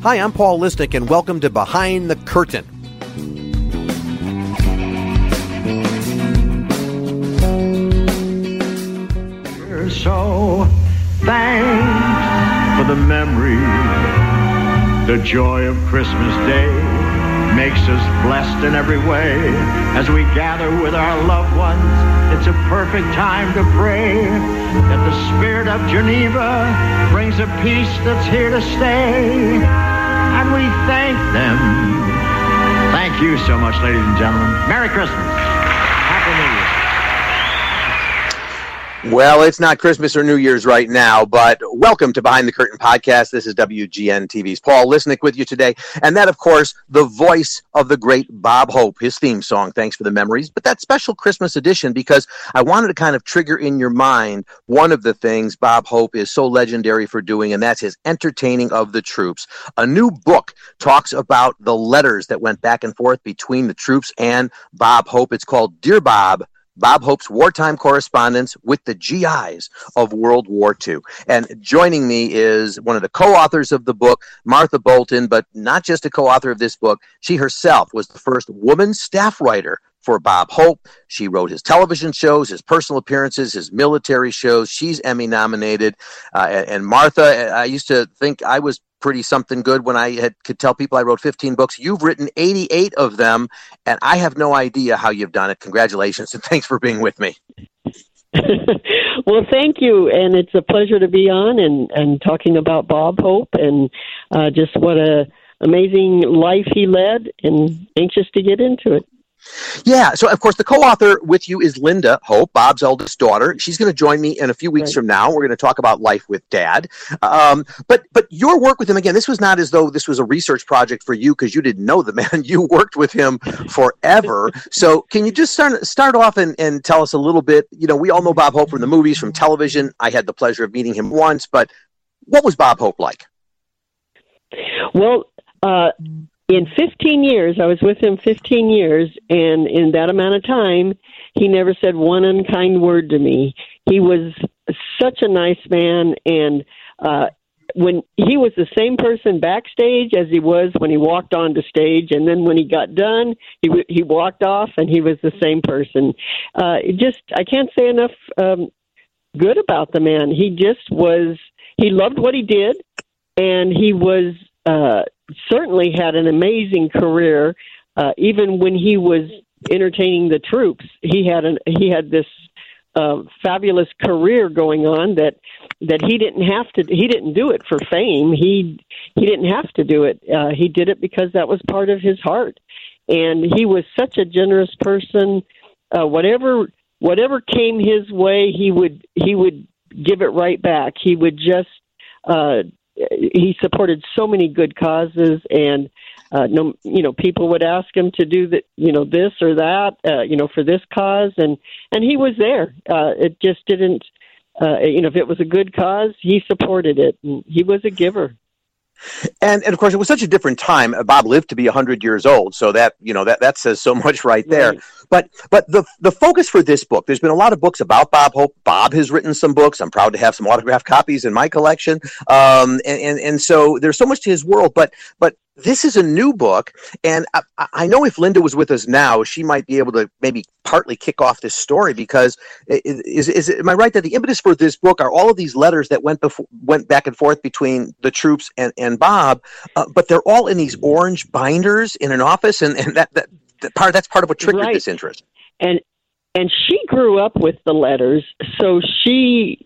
Hi, I'm Paul Lisnek, and welcome to Behind the Curtain. We're so thankful for the memory, the joy of Christmas Day makes us blessed in every way. As we gather with our loved ones, it's a perfect time to pray that the spirit of Geneva brings a peace that's here to stay. And we thank them. Thank you so much, ladies and gentlemen. Merry Christmas. Happy New Year. Well, it's not Christmas or New Year's right now, but welcome to Behind the Curtain podcast. This is WGN TV's Paul Lisnek with you today. And that, of course, the voice of the great Bob Hope, his theme song, Thanks for the Memories. But that special Christmas edition, because I wanted to kind of trigger in your mind one of the things Bob Hope is so legendary for doing, and that's his entertaining of the troops. A new book talks about the letters that went back and forth between the troops and Bob Hope. It's called Dear Bob, Bob Hope's Wartime Correspondence with the GIs of World War II. And joining me is one of the co-authors of the book, Martha Bolton, but not just a co-author of this book. She herself was the first woman staff writer for Bob Hope. She wrote his television shows, his personal appearances, his military shows. She's Emmy nominated. And Martha, I used to think I was pretty something good when I could tell people I wrote 15 books. You've written 88 of them, and I have no idea how you've done it. Congratulations, and thanks for being with me. Well, thank you, and it's a pleasure to be on and talking about Bob Hope and just what a amazing life he led, and anxious to get into it. Yeah, so of course the co-author with you is Linda Hope, Bob's eldest daughter. She's going to join me in a few weeks from now. We're going to talk about life with Dad. But your work with him, again, this was not as though this was a research project for you because you didn't know the man. You worked with him forever. So can you just start off and tell us a little bit? You know, we all know Bob Hope from the movies, from television. I had the pleasure of meeting him once, but what was Bob Hope like? Well, in 15 years, I was with him 15 years, and in that amount of time, he never said one unkind word to me. He was such a nice man, and when he was the same person backstage as he was when he walked onto stage, and then when he got done, he walked off, and he was the same person. I can't say enough good about the man. He loved what he did, and he was certainly had an amazing career. Even when he was entertaining the troops, he had this fabulous career going on that he didn't do it for fame. He didn't have to do it. He did it because that was part of his heart. And he was such a generous person. Whatever came his way, he would give it right back. He would just he supported so many good causes, and people would ask him to do that, this or that, for this cause, and he was there. It just didn't, if it was a good cause, he supported it, and he was a giver. And of course, it was such a different time. Bob lived to be 100 years old, so that that says so much right there. Right. But the focus for this book, there's been a lot of books about Bob Hope. Bob has written some books. I'm proud to have some autographed copies in my collection. And so there's so much to his world. But this is a new book, and I know if Linda was with us now, she might be able to maybe partly kick off this story, because am I right that the impetus for this book are all of these letters that went back and forth between the troops and Bob, but they're all in these orange binders in an office, and that's part of what triggered this interest. And she grew up with the letters, so she,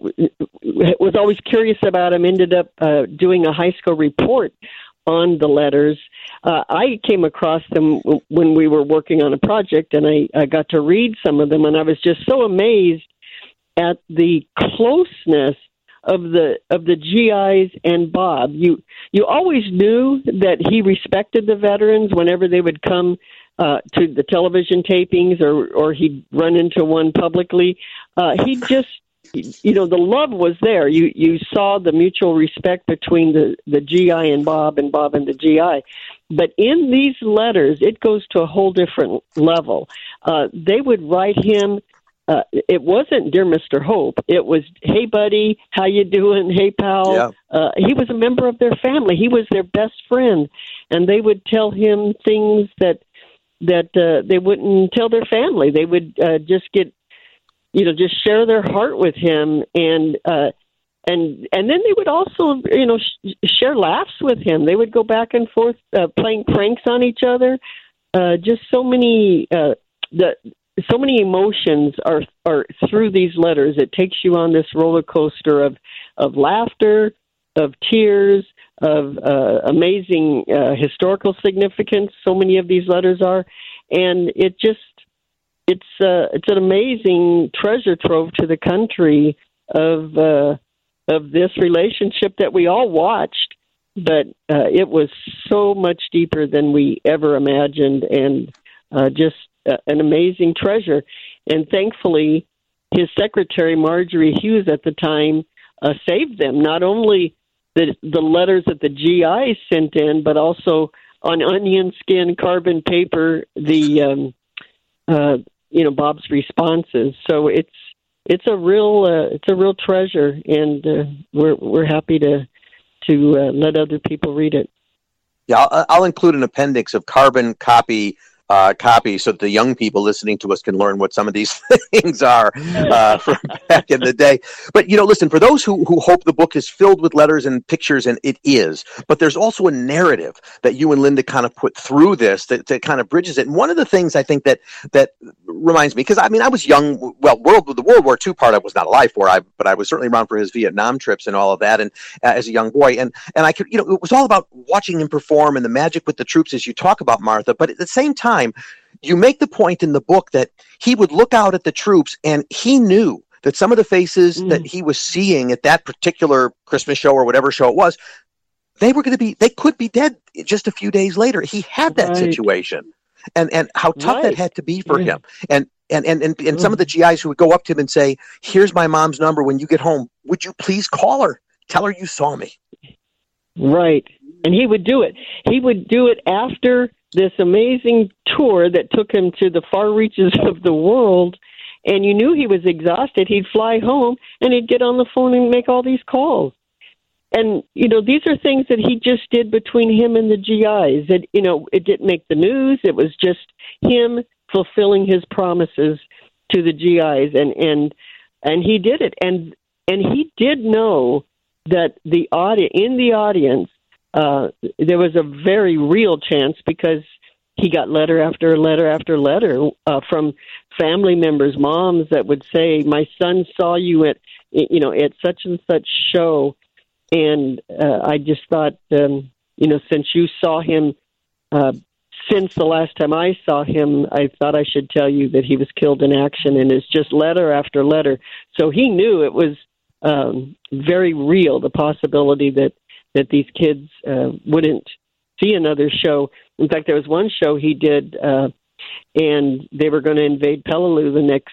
was always curious about them, ended up doing a high school report on the letters. I came across them when we were working on a project, and I got to read some of them, and I was just so amazed at the closeness of the GIs and Bob. You always knew that he respected the veterans whenever they would come to the television tapings, or he'd run into one publicly. He just, the love was there. You saw the mutual respect between the GI and Bob and the GI. But in these letters, it goes to a whole different level. They would write him it wasn't Dear Mr. Hope. It was, hey, buddy, how you doing? Hey, pal. Yeah. He was a member of their family. He was their best friend. And they would tell him things that they wouldn't tell their family. They would just share their heart with him. And then they would also, share laughs with him. They would go back and forth playing pranks on each other. Just so many so many emotions are through these letters. It takes you on this roller coaster of laughter, of tears, of amazing historical significance. So many of these letters are, and it's an amazing treasure trove to the country of this relationship that we all watched, but it was so much deeper than we ever imagined, and just an amazing treasure. And thankfully, his secretary, Marjorie Hughes, at the time, saved them. Not only the letters that the GIs sent in, but also on onion skin, carbon paper, the Bob's responses. So it's a real treasure, and we're happy to let other people read it. Yeah, I'll include an appendix of carbon copy so that the young people listening to us can learn what some of these things are from back in the day. But, listen, for those who hope the book is filled with letters and pictures, and it is, but there's also a narrative that you and Linda kind of put through this that kind of bridges it. And one of the things I think that reminds me, because, I was young, the World War II part I was not alive for, but I was certainly around for his Vietnam trips and all of that, and as a young boy. And I could, it was all about watching him perform and the magic with the troops, as you talk about, Martha. But at the same time, you make the point in the book that he would look out at the troops, and he knew that some of the faces that he was seeing at that particular Christmas show or whatever show it was, they could be dead just a few days later. He had that situation, and how tough that had to be for him. And some of the GIs who would go up to him and say, "Here's my mom's number. When you get home, would you please call her? Tell her you saw me." Right. And he would do it. He would do it after this amazing tour that took him to the far reaches of the world, and you knew he was exhausted. He'd fly home, and he'd get on the phone and make all these calls. And, these are things that he just did between him and the GIs. It didn't make the news. It was just him fulfilling his promises to the GIs, and he did it. And he did know that in the audience, there was a very real chance, because he got letter after letter after letter from family members, moms that would say, "My son saw you at such and such show," and I just thought, since you saw him since the last time I saw him, I thought I should tell you that he was killed in action. And it's just letter after letter. So he knew it was very real, the possibility that these kids wouldn't see another show. In fact, there was one show he did, and they were going to invade Peleliu the next,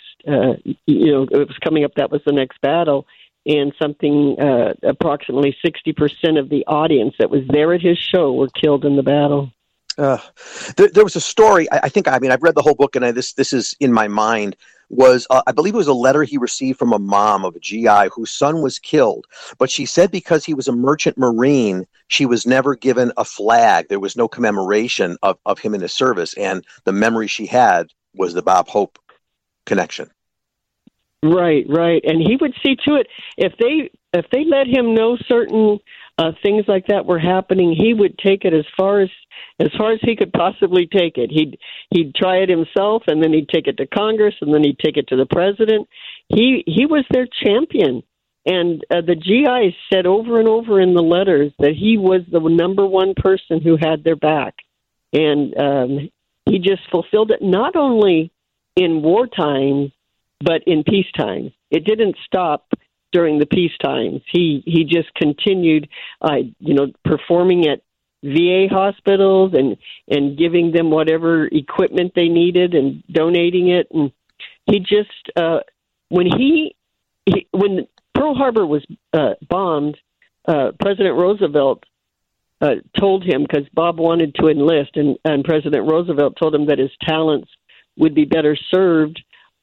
it was coming up, that was the next battle, and approximately 60% of the audience that was there at his show were killed in the battle. There was a story, I've read the whole book, and this is in my mind, was I believe it was a letter he received from a mom of a GI whose son was killed, but she said because he was a merchant marine, she was never given a flag. There was no commemoration of him in his service, and the memory she had was the Bob Hope connection. Right, and he would see to it if they let him know certain things like that were happening, he would take it as far as he could possibly take it. He'd try it himself, and then he'd take it to Congress, and then he'd take it to the president. He was their champion, and the GIs said over and over in the letters that he was the number one person who had their back, and he just fulfilled it not only in wartime but in peacetime. It didn't stop during the peace times. He just continued, performing at VA hospitals and giving them whatever equipment they needed and donating it. And he just, when Pearl Harbor was bombed, President Roosevelt told him, because Bob wanted to enlist, and President Roosevelt told him that his talents would be better served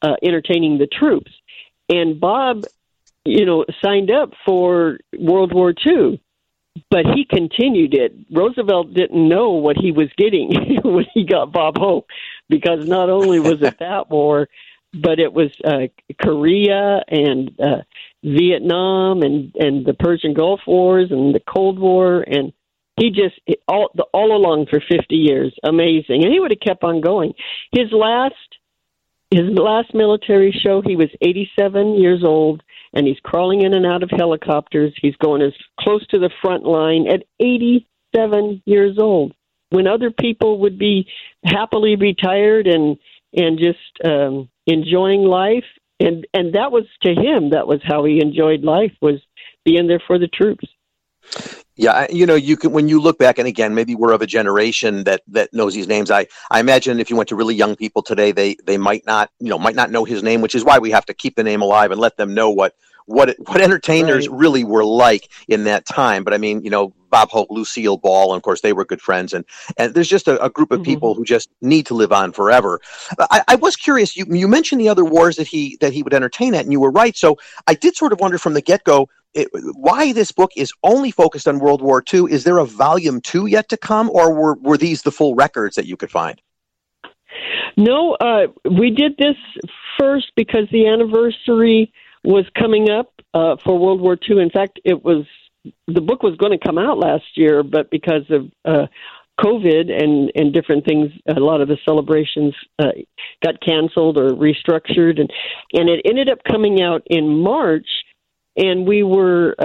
entertaining the troops. And Bob, signed up for World War II, but he continued it. Roosevelt didn't know what he was getting when he got Bob Hope, because not only was it that war, but it was Korea and Vietnam and the Persian Gulf Wars and the Cold War, and he just all along for 50 years, amazing. And he would have kept on going. His last military show, he was 87 years old, and he's crawling in and out of helicopters. He's going as close to the front line at 87 years old, when other people would be happily retired and just enjoying life. And that was, to him, that was how he enjoyed life, was being there for the troops. Yeah, you can, when you look back, and again, maybe we're of a generation that knows these names. I imagine if you went to really young people today, they might not know his name, which is why we have to keep the name alive and let them know what entertainers really were like in that time. But I mean, Bob Hope, Lucille Ball, and of course they were good friends, and there's just a group of people who just need to live on forever. I was curious. You mentioned the other wars that he would entertain at, and you were right. So I did sort of wonder from the get-go why this book is only focused on World War II. Is there a volume 2 yet to come, or were these the full records that you could find? No, we did this first because the anniversary was coming up for World War II. In fact, the book was going to come out last year, but because of COVID and different things, a lot of the celebrations got canceled or restructured, and it ended up coming out in March. And we were,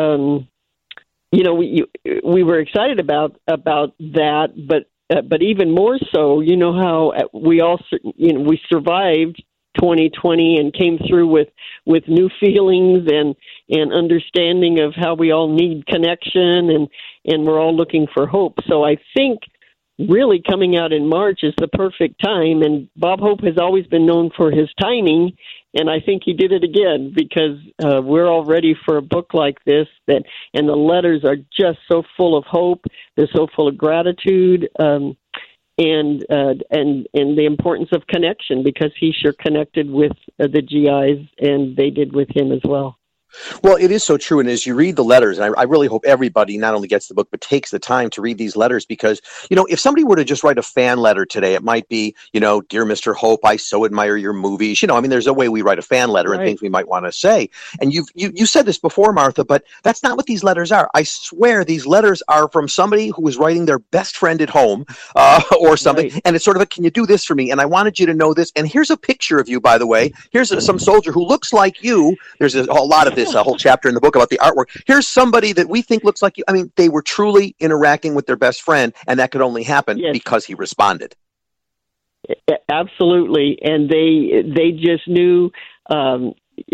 we were excited about that, but even more so, how we survived 2020 and came through with new feelings and understanding of how we all need connection, and we're all looking for hope. So I think really coming out in March is the perfect time, and Bob Hope has always been known for his timing, and I think he did it again, because we're all ready for a book like this, and the letters are just so full of hope. They're so full of gratitude, and the importance of connection, because he sure connected with the GIs, and they did with him as well. Well, it is so true. And as you read the letters, and I really hope everybody not only gets the book, but takes the time to read these letters, because, if somebody were to just write a fan letter today, it might be, Dear Mr. Hope, I so admire your movies. There's a way we write a fan letter and things we might want to say. And you said this before, Martha, but that's not what these letters are. I swear these letters are from somebody who was writing their best friend at home or something. Right. And it's sort of can you do this for me? And I wanted you to know this. And here's a picture of you, by the way. Here's some soldier who looks like you. There's a lot of this, a whole chapter in the book about the artwork. Here's somebody that we think looks like you. I mean, they were truly interacting with their best friend, and that could only happen because he responded. Absolutely. And they just knew. And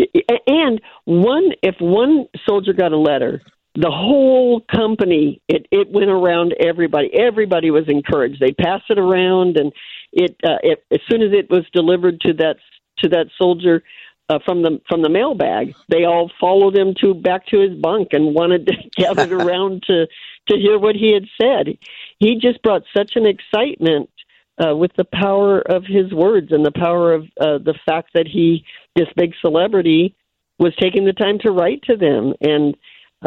if one soldier got a letter, the whole company, it went around everybody. Everybody was encouraged. They passed it around, and as soon as it was delivered to that soldier, from the mailbag, they all followed him back to his bunk and wanted to gather around to hear what he had said. He just brought such an excitement with the power of his words and the power of the fact that this big celebrity, was taking the time to write to them. And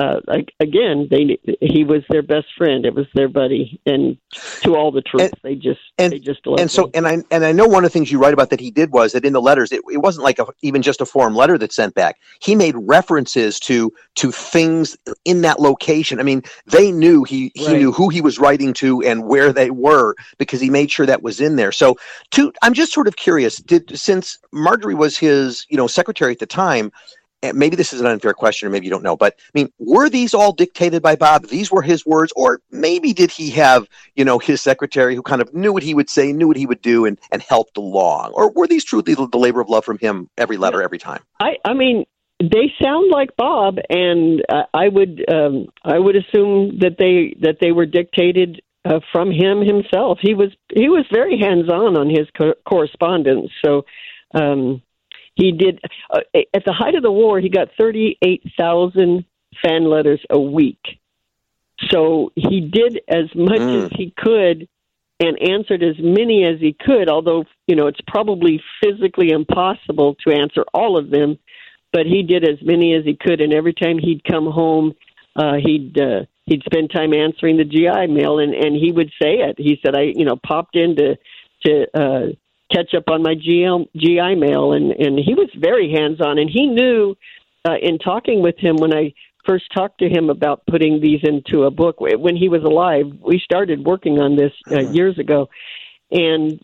he was their best friend. It was their buddy, and to all the troops, they just loved and so him. And I know one of the things you write about that he did was that in the letters, it wasn't like even just a form letter that's sent back. He made references to things in that location. I mean, they knew he knew who he was writing to and where they were, because he made sure that was in there. So, I'm just sort of curious. Since Marjorie was his secretary at the time. And maybe this is an unfair question, or maybe you don't know, but I mean, were these all dictated by Bob? These were his words, or maybe did he have, his secretary who kind of knew what he would say, knew what he would do, and helped along? Or were these truly the labor of love from him, every letter, every time? I mean, they sound like Bob, and I would assume that they were dictated from him himself. He was very hands-on his correspondence, so. He did, at the height of the war, he got 38,000 fan letters a week. So he did as much as he could and answered as many as he could, although it's probably physically impossible to answer all of them, but he did as many as he could. And every time he'd come home, he'd spend time answering the GI mail, and he would say it. He said, I popped in to catch up on my GI mail, and he was very hands-on, and he knew in talking with him when I first talked to him about putting these into a book when he was alive. We started working on this years ago, and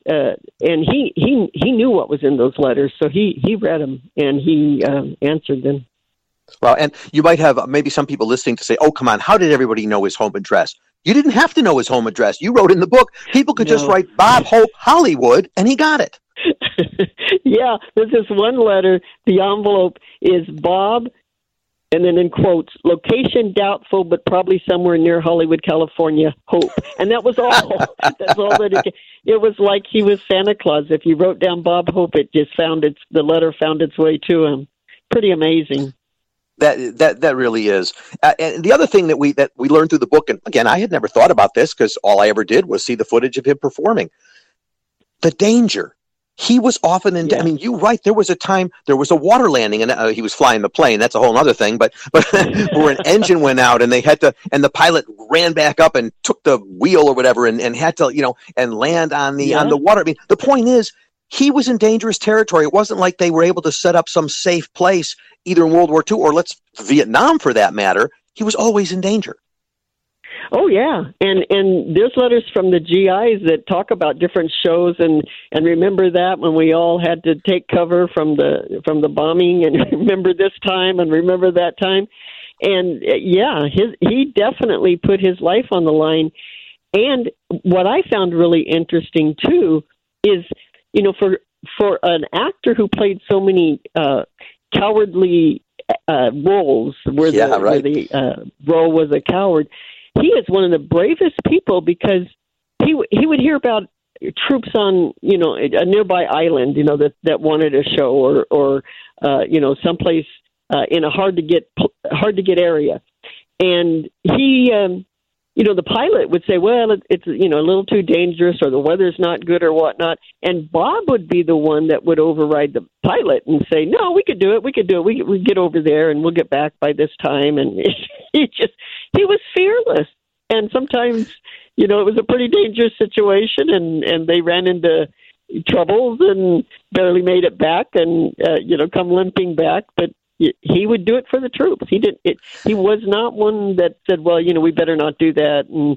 he knew what was in those letters, so he read them and he answered them. Well, and you might have maybe some people listening to say, "Oh, come on, how did everybody know his home address?" You didn't have to know his home address. You wrote in the book. People could just write Bob Hope Hollywood, and he got it. Yeah, there's this one letter. The envelope is Bob, and then in quotes, location doubtful, but probably somewhere near Hollywood, California, Hope. And that was all. That's all that it was like he was Santa Claus. If you wrote down Bob Hope, it just the letter found its way to him. Pretty amazing. That really is. And the other thing that we learned through the book, and again, I had never thought about this because all I ever did was see the footage of him performing. The danger. He was often in. Yeah. I mean, you're right. There was a time there was a water landing, and he was flying the plane. That's a whole other thing. But where an engine went out, and they had to, and the pilot ran back up and took the wheel or whatever, and had to, and land on the water. I mean, the point is, he was in dangerous territory. It wasn't like they were able to set up some safe place, either in World War II or Vietnam for that matter. He was always in danger. Oh yeah, and there's letters from the GIs that talk about different shows, and remember that when we all had to take cover from the bombing, and remember this time and remember that time, and he definitely put his life on the line. And what I found really interesting too is, for an actor who played so many cowardly roles, where the role was a coward. He is one of the bravest people because he would hear about troops on a nearby island that wanted a show or someplace in a hard to get area, and he the pilot would say, well, it's a little too dangerous, or the weather's not good, or whatnot, and Bob would be the one that would override the pilot and say, no, we could do it, we get over there and we'll get back by this time. And he was fearless, and sometimes it was a pretty dangerous situation, and they ran into troubles and barely made it back, and come limping back, but he would do it for the troops. He was not one that said, well, we better not do that. And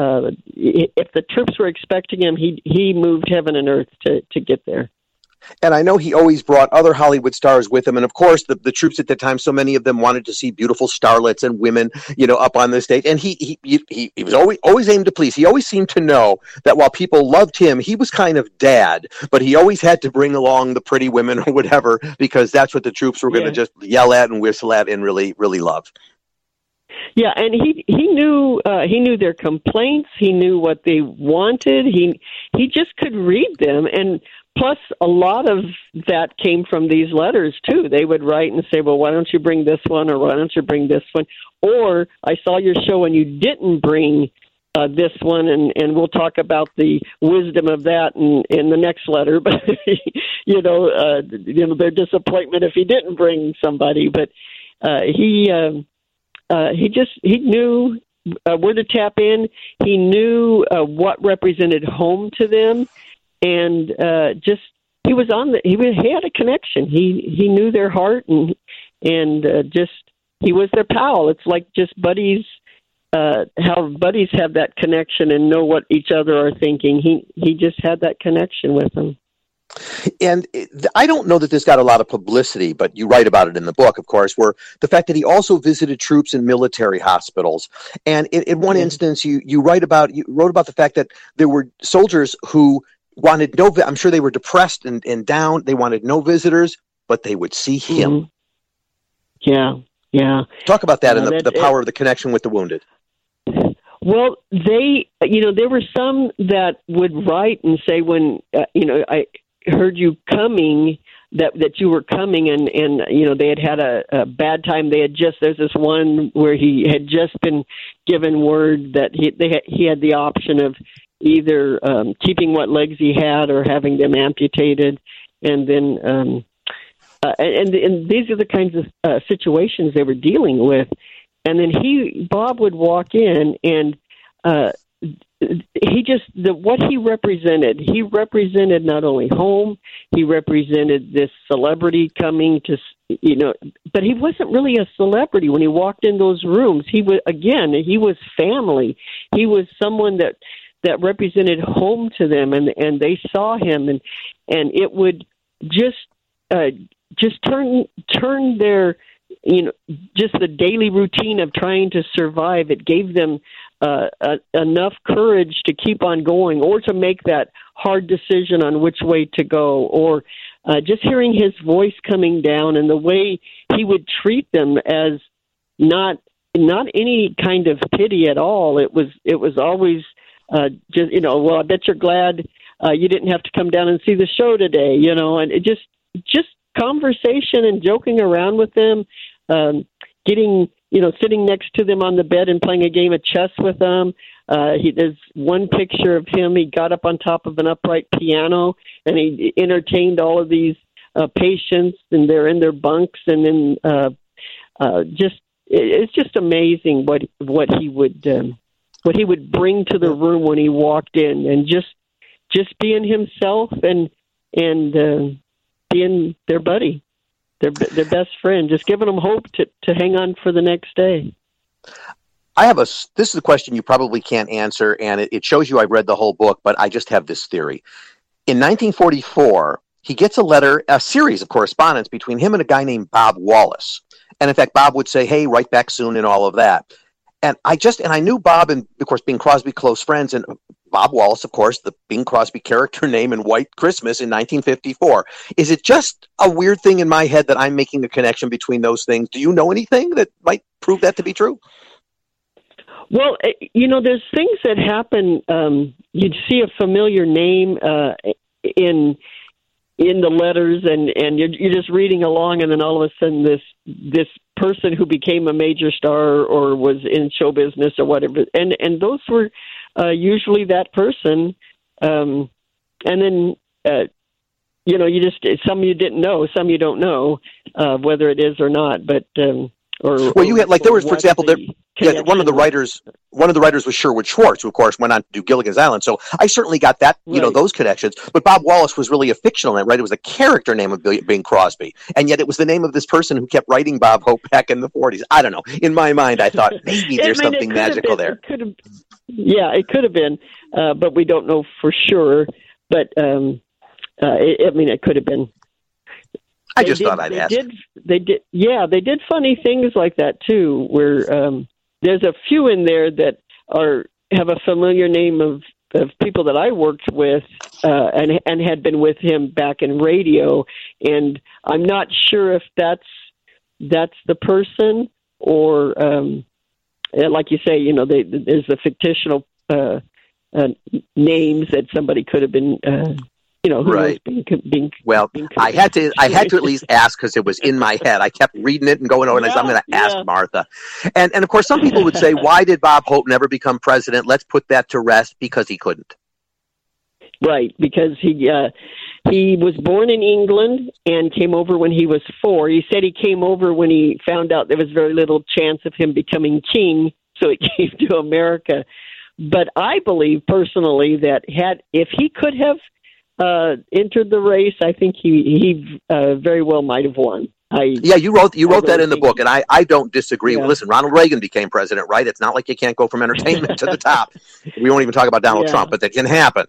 if the troops were expecting him, he moved heaven and earth to get there. And I know he always brought other Hollywood stars with him. And of course, the troops at the time, so many of them wanted to see beautiful starlets and women, up on the stage. And he was always aimed to please. He always seemed to know that while people loved him, he was kind of dad, but he always had to bring along the pretty women or whatever, because that's what the troops were going to just yell at and whistle at and really, really love. Yeah, and he knew their complaints. He knew what they wanted. He just could read them, and plus, a lot of that came from these letters, too. They would write and say, well, why don't you bring this one, or why don't you bring this one? Or, I saw your show and you didn't bring this one, and we'll talk about the wisdom of that in the next letter. But, their disappointment if he didn't bring somebody. But he knew where to tap in. He knew what represented home to them. And he had a connection. He knew their heart, and he was their pal. It's like just buddies, how buddies have that connection and know what each other are thinking. He just had that connection with them. And I don't know that this got a lot of publicity, but you write about it in the book, of course, where the fact that he also visited troops in military hospitals. And in one instance, you wrote about the fact that there were soldiers who wanted I'm sure they were depressed and down. They wanted no visitors, but they would see him. Mm-hmm. Yeah. Talk about that and the power of the connection with the wounded. Well, there were some that would write and say, when, I heard you coming, that you were coming, and they had a bad time. There's this one where he had just been given word that he had the option of either keeping what legs he had or having them amputated, and then and these are the kinds of situations they were dealing with. And then Bob would walk in, and what he represented not only home, he represented this celebrity coming to, but he wasn't really a celebrity when he walked in those rooms. He was family. He was someone that represented home to them, and they saw him, and it would just turn their, just the daily routine of trying to survive. It gave them enough courage to keep on going, or to make that hard decision on which way to go, or just hearing his voice coming down and the way he would treat them as not any kind of pity at all. It was always just, well, I bet you're glad you didn't have to come down and see the show today, and it just conversation and joking around with them, sitting next to them on the bed and playing a game of chess with them. There's one picture of him. He got up on top of an upright piano and he entertained all of these patients, and they're in their bunks. And then it's just amazing what he would bring to the room when he walked in, and just being himself and being their buddy. Their best friend, just giving them hope to hang on for the next day. This is a question you probably can't answer, and it shows you I've read the whole book, but I just have this theory. In 1944, he gets a series of correspondence between him and a guy named Bob Wallace. And in fact, Bob would say, hey, write back soon and all of that. And I knew Bob and, of course, Bing Crosby, close friends, and Bob Wallace, of course, the Bing Crosby character name in White Christmas in 1954. Is it just a weird thing in my head that I'm making a connection between those things? Do you know anything that might prove that to be true? Well, there's things that happen. You'd see a familiar name in the letters, and you're just reading along, and then all of a sudden this person who became a major star or was in show business or whatever, and those were usually that person, and then you just, some you didn't know, some you don't know whether it is or not, but you had, like, there was, for example, one of the writers was Sherwood Schwartz, who of course went on to do Gilligan's Island. So I certainly got that, those connections. But Bob Wallace was really a fictional name, right? It was a character name of Bing Crosby, and yet it was the name of this person who kept writing Bob Hope back in the 40s. I don't know. In my mind, I thought maybe there's something magical there. It could have been, but we don't know for sure. But it could have been. I just thought I'd ask. They did funny things like that too, where there's a few in there that have a familiar name of people that I worked with and had been with him back in radio, and I'm not sure if that's the person or like you say, there's the fictional names that somebody could have been. Right. I had to at least ask because it was in my head. I kept reading it and going over, and I'm going to ask Martha. And of course, some people would say, why did Bob Hope never become president? Let's put that to rest. Because he couldn't. Right, because he was born in England and came over when he was 4. He said he came over when he found out there was very little chance of him becoming king, so he came to America. But I believe personally that if he could have entered the race, I think he very well might have won. You wrote that in the book, and I don't disagree. Yeah. Listen, Ronald Reagan became president, right? It's not like you can't go from entertainment to the top. We won't even talk about Donald Trump, but that can happen.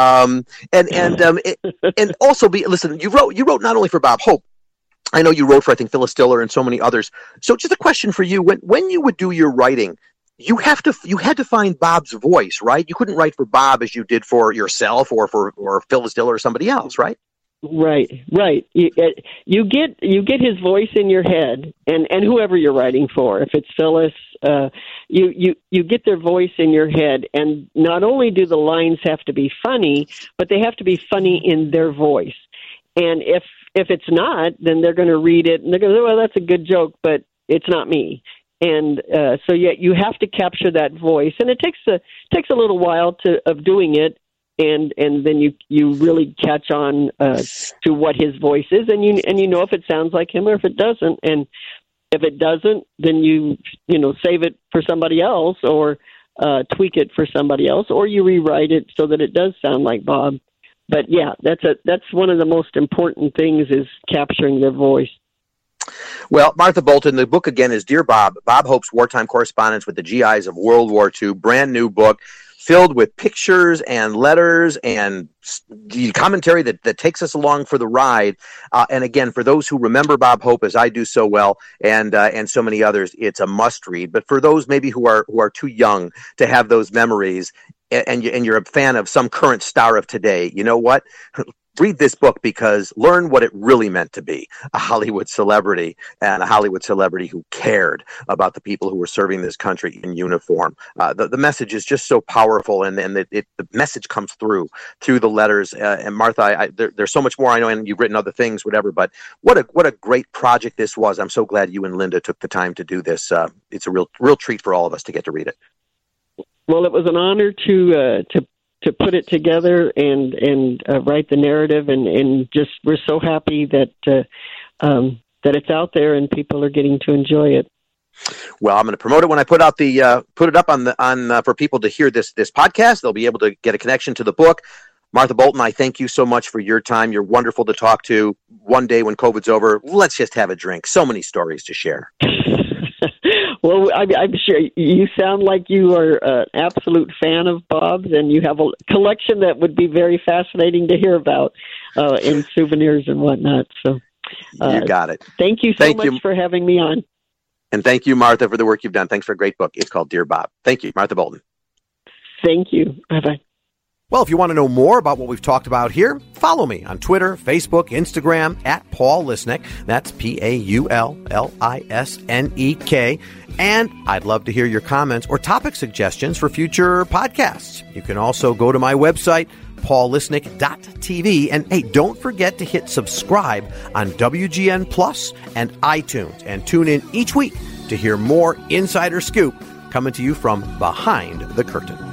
And also listen. You wrote not only for Bob Hope. I know you wrote for, I think, Phyllis Diller and so many others. So just a question for you: when you would do your writing, you had to find Bob's voice, right? You couldn't write for Bob as you did for yourself or Phyllis Diller or somebody else, right? Right. You get his voice in your head, and whoever you're writing for, if it's Phyllis, you get their voice in your head, and not only do the lines have to be funny, but they have to be funny in their voice. And if it's not, then they're going to read it and they're going to say, well, that's a good joke, but it's not me. And so you have to capture that voice, and it takes a little while of doing it, and then you really catch on to what his voice is, and you know if it sounds like him or if it doesn't, and if it doesn't, then you save it for somebody else or tweak it for somebody else, or you rewrite it so that it does sound like Bob. But yeah, that's one of the most important things is capturing their voice. Well, Martha Bolton, the book again is Dear Bob, Bob Hope's Wartime Correspondence with the GIs of World War II, brand new book filled with pictures and letters and commentary that takes us along for the ride. And again, for those who remember Bob Hope, as I do so well, and so many others, it's a must read. But for those maybe who are too young to have those memories, and you're a fan of some current star of today, you know what? Read this book, because learn what it really meant to be a Hollywood celebrity, and a Hollywood celebrity who cared about the people who were serving this country in uniform. The message is just so powerful, and the message comes through the letters. And Martha, there's so much more I know, and you've written other things, whatever. But what a great project this was. I'm so glad you and Linda took the time to do this. It's a real treat for all of us to get to read it. Well, it was an honor to put it together and write the narrative, and just we're so happy that it's out there and people are getting to enjoy it. Well, I'm going to promote it when I put it up on for people to hear this podcast. They'll be able to get a connection to the book. Martha Bolton, I thank you so much for your time. You're wonderful to talk to. One day when COVID's over, let's just have a drink. So many stories to share. Well, I'm sure you sound like you are an absolute fan of Bob's, and you have a collection that would be very fascinating to hear about in souvenirs and whatnot. So you got it. Thank you so much for having me on. And thank you, Martha, for the work you've done. Thanks for a great book. It's called Dear Bob. Thank you, Martha Bolton. Thank you. Bye-bye. Well, if you want to know more about what we've talked about here, follow me on Twitter, Facebook, Instagram, at Paul Lisnek. That's PaulLisnek. And I'd love to hear your comments or topic suggestions for future podcasts. You can also go to my website, paullisnek.tv. And hey, don't forget to hit subscribe on WGN Plus and iTunes. And tune in each week to hear more insider scoop coming to you from behind the curtain.